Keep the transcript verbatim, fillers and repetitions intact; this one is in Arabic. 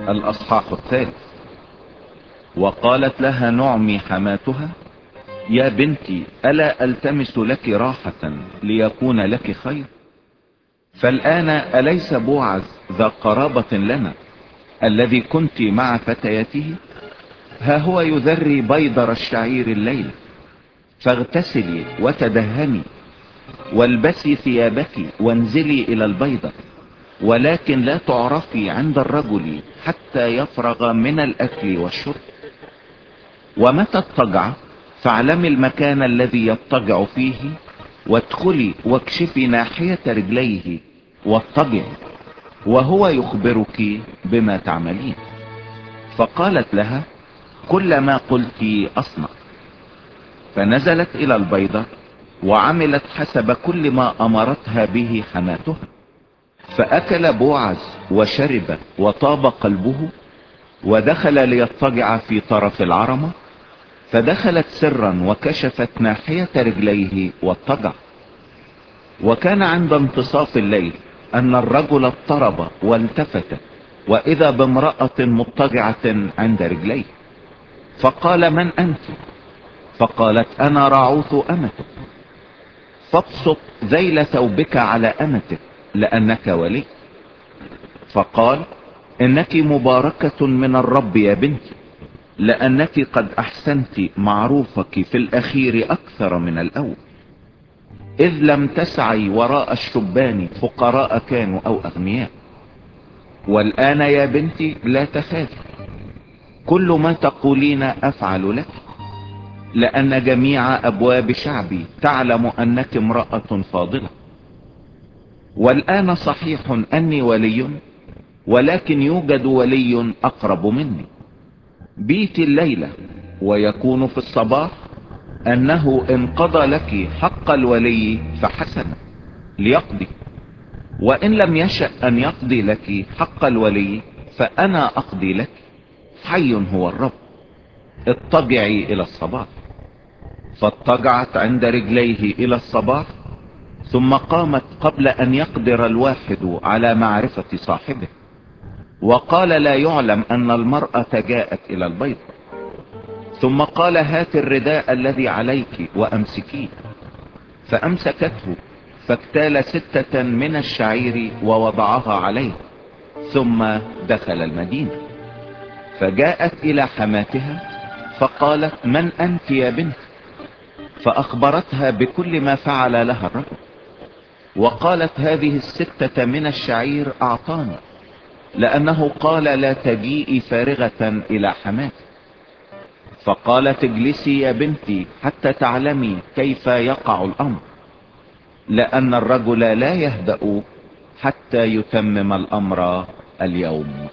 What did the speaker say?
الأصحاح الثالث. وقالت لها نعمي حماتها: يا بنتي، ألا ألتمس لك راحة ليكون لك خير؟ فالآن أليس بوعز ذا قرابة لنا الذي كنت مع فتياته؟ ها هو يذري بيضر الشعير الليل، فاغتسلي وتدهني والبسي ثيابك وانزلي إلى البيضة، ولكن لا تعرفي عند الرجل حتى يفرغ من الأكل والشرب. ومتى اضطجع فاعلمي المكان الذي يضطجع فيه، وادخلي واكشفي ناحية رجليه واضطجعي، وهو يخبرك بما تعملين. فقالت لها: كل ما قلت أصنع. فنزلت إلى البيضة وعملت حسب كل ما أمرتها به حماتها. فأكل بوعز وشرب وطاب قلبه، ودخل ليضطجع في طرف العرمة، فدخلت سرا وكشفت ناحية رجليه واضطجع. وكان عند انتصاف الليل أن الرجل اضطرب والتفت، وإذا بامرأة مضطجعة عند رجليه، فقال: من أنت؟ فقالت: أنا راعوث أمتك، فابسط ذيل ثوبك على أمتك لأنك ولي. فقال: إنك مباركة من الرب يا بنتي، لأنك قد أحسنت معروفك في الأخير أكثر من الأول، إذ لم تسعي وراء الشبان فقراء كانوا أو أغنياء. والآن يا بنتي لا تخافي، كل ما تقولين أفعل لك، لأن جميع أبواب شعبي تعلم أنك امرأة فاضلة. والآن صحيح أني ولي، ولكن يوجد ولي أقرب مني. بيت الليلة، ويكون في الصباح أنه إن قضى لك حق الولي فحسن ليقضي، وإن لم يشأ أن يقضي لك حق الولي فأنا أقضي لك. حي هو الرب، اضطجعي إلى الصباح. فاضطجعت عند رجليه إلى الصباح، ثم قامت قبل أن يقدر الواحد على معرفة صاحبه، وقال: لا يعلم أن المرأة جاءت إلى البيت. ثم قال: هات الرداء الذي عليك وأمسكيه. فأمسكته، فاكتال ستة من الشعير ووضعها عليه، ثم دخل المدينة. فجاءت إلى حماتها فقالت: من أنت يا بنت؟ فأخبرتها بكل ما فعل لها الرجل، وقالت: هذه الستة من الشعير أعطاني، لأنه قال: لا تجيئي فارغة إلى حماتي. فقالت: اجلسي يا بنتي حتى تعلمي كيف يقع الأمر، لأن الرجل لا يهدأ حتى يتمم الأمر اليوم.